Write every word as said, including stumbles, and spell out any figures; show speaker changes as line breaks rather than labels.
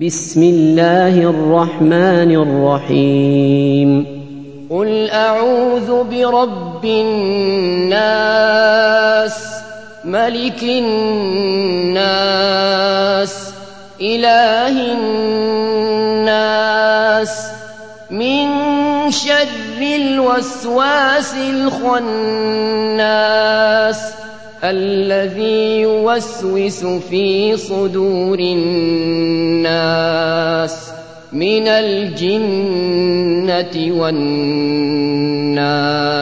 بسم الله الرحمن الرحيم
قل أعوذ برب الناس ملك الناس إله الناس من شر الوسواس الخناس الذي يوسوس في صدور الناس من الجنة والناس.